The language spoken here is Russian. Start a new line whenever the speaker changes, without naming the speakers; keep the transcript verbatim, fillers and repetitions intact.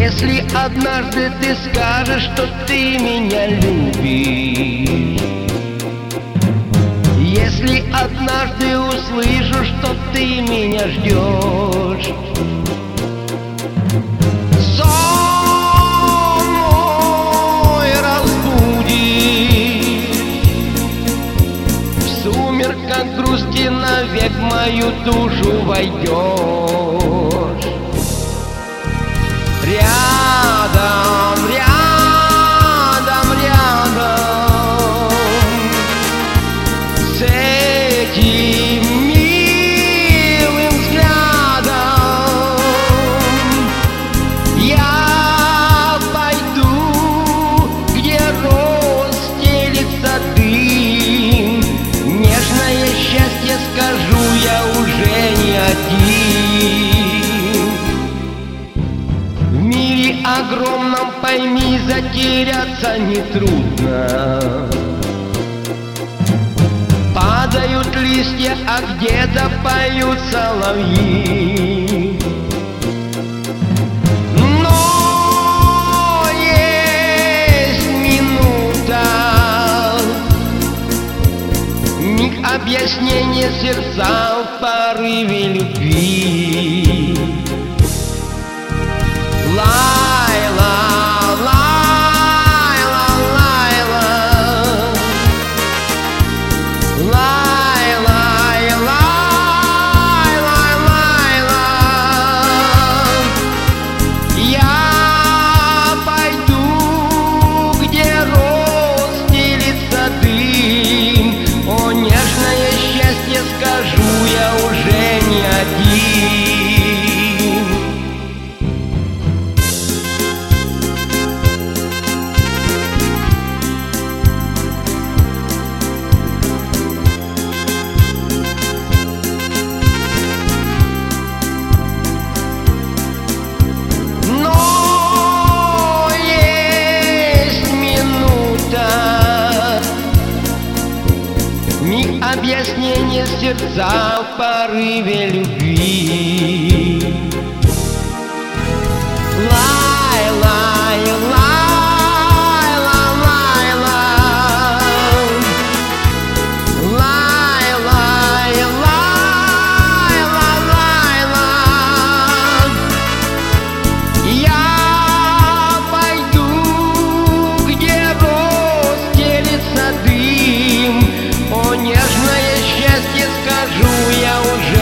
Если однажды ты скажешь, что ты меня любишь, если однажды услышу, что ты меня ждешь, сон мой разбудишь, в сумерках грусти навек в мою душу войдешь. Рядом, рядом, рядом с этим милым взглядом я пойду, где роз стелится дым. Нежное счастье, скажу я, уже не один. В мире огромном, пойми, затеряться нетрудно. Падают листья, а где-то поют соловьи. Но есть минута, миг объяснения сердца в порыве любви. Лайла, лайла, лайла, лайла, лайла, лайла. Я пойду, где роз стелится дым. О, нежное счастье, скажу я, уже не один. Миг объяснения сердца в порыве любви. Лайла, лайла, лайла, лайла, лайла, лайла. Я пойду, где роз стелится дым. О, нежное счастье, скажу я, уже